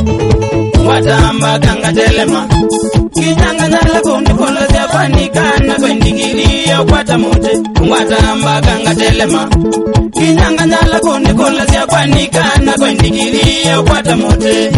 Watamba kanga telema Kinyanga nyala kundi kola ziafanika na kwendigilia kwata mote. Watamba kanga telema Kinyanga nyala kundi kola ziafanika na kwendigilia kwata mote.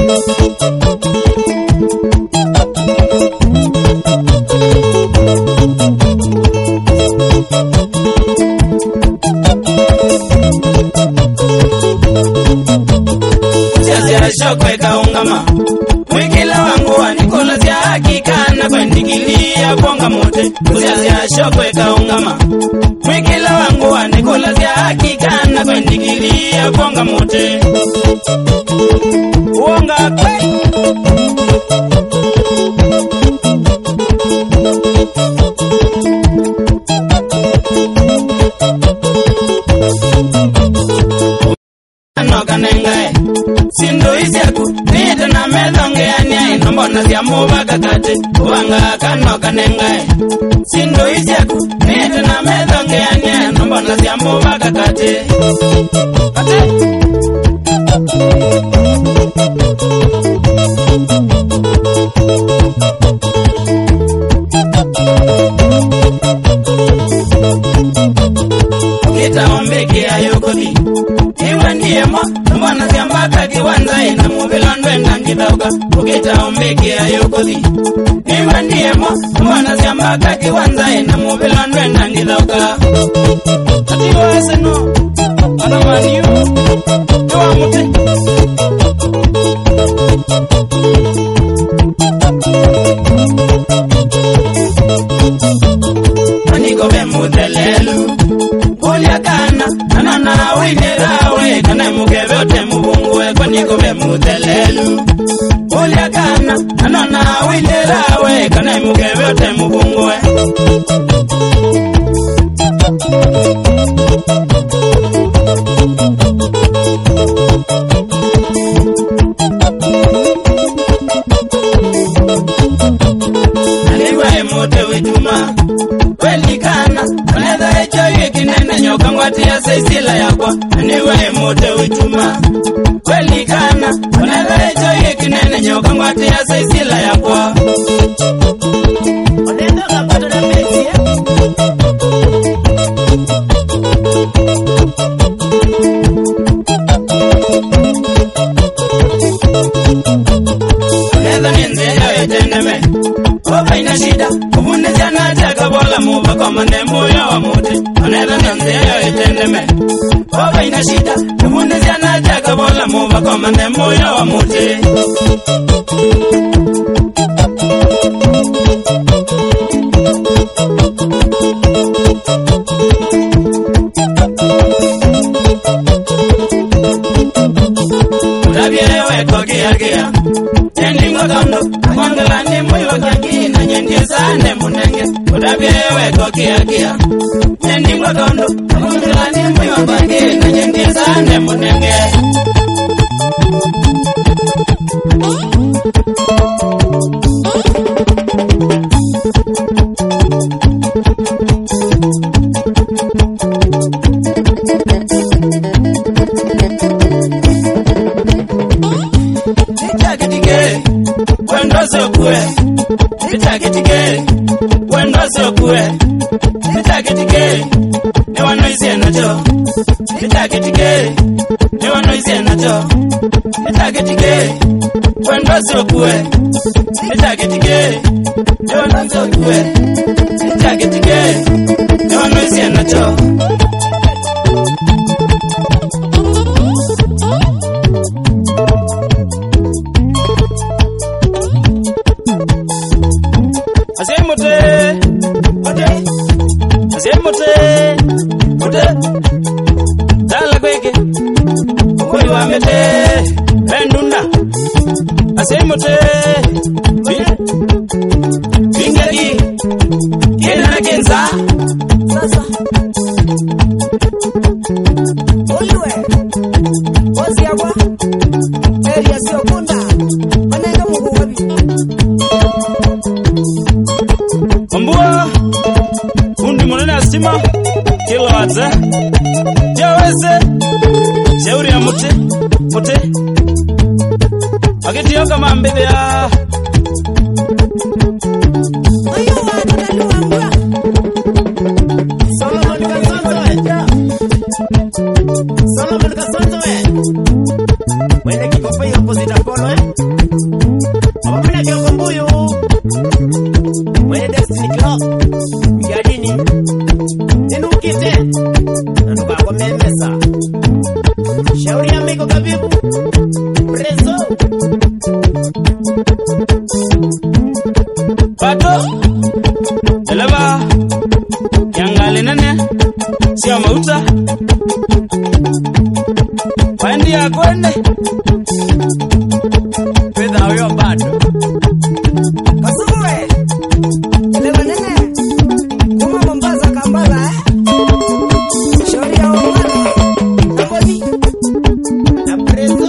Shokwe kaungama Mwikila wangu wanikola zia hakika na kwendigilia bonga mote. Kuzia shokwe kaungama Mwikila wangu wanikola zia hakika na kwendigilia bonga mote. Uonga kwe Anoka nengae Sindo isiaku Nita na medonge anya Inombona siya muba kakate Uwanga kanoka nengae Sindo isiaku Nita na medonge anya Inombona siya muba kakate Kate Kita ombeki ayokodi Iwandiemo, mbona ziambaka kiwanza ina mubilondwe ndangidauka. Ukita ombeki ayokodi Iwandiemo, mbona ziambaka kiwanza ina mubilondwe ndangidauka. Atiwa seno, anamaniyo Iwa mute Aniko bemudelelu Uliakana, anana winerawe Kana mugevote mubungwe kwa niko bemudelelu Uliakana, anana winerawe Kana mugevote mubungwe Aliwe mute wituma Welikana, aneza echo yekinene nyoka ngwati ya seisila yakwa. Aniwe mote wituma Welikana, aneza echo yekinene nyoka ngwati ya seisila yakwa. Onendo kapato na mesi ya Oneza ninze ya etendeme Oba ina shida Kubunde jana jaga bola muba Komande mbuya wa muti Oneza nanze ya etendeme Oba ina shida Kubunde jana jaga bola muba Komande mbuya wa muti Urabiyewe kogia gia Nendingo tondo Kondolani mwiwa kaki na nyendi sande munenge. Urabiyewe kogia gia Nendingo tondo Kondolani mwiwa kaki na nyendi sande munenge. Itakitike Wendo sokue Itakitike Ewa noise nacho Itakitike Ewa noise nacho Itakitike Wendo sokue Itakitike Ewa noise sokue Itakitike Ewa noise nacho Dala kweke Uyu wamete Pendunda Asemote Bingagi Kena na kenza Sasa Uliwe Wazi yawa Eri ya siyo kunda Manenga mungu wabi Mbua Undi mwanene asima Kilo wate Jaweze Shauri ya mute Akitio kama mbidhia Ayo watu naluambua Solomon Kasonzo Wende kikopa hiyo opposite Apollo Wapina kioko mbuyu Wende Destiny Club Mgadini Ninukite Nanuka kwa memesa Shauri ya miko kabibu Prezo Pato Eleva Yangali nene Sio mauta Wendi ya kwende Fedha huyo bado Kasuwe Elewa nene Kuma Mombasa Kampala Shauri ya Omani Nambodi Na Prezo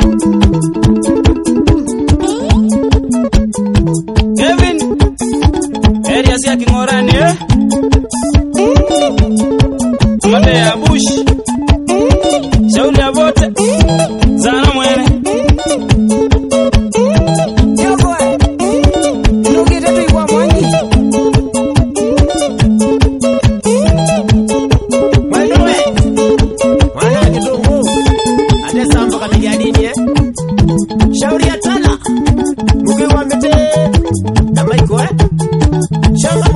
Kevin Area siya Kingorani Mande ya Bush Shauri ya vote Zana mwene Yokwe Nukite tuikwa mwangi Mwandume Mwana wa kitungu Ate sambo kamigadini Shauri ya tala Mukiwa mbete Na maiko Shamba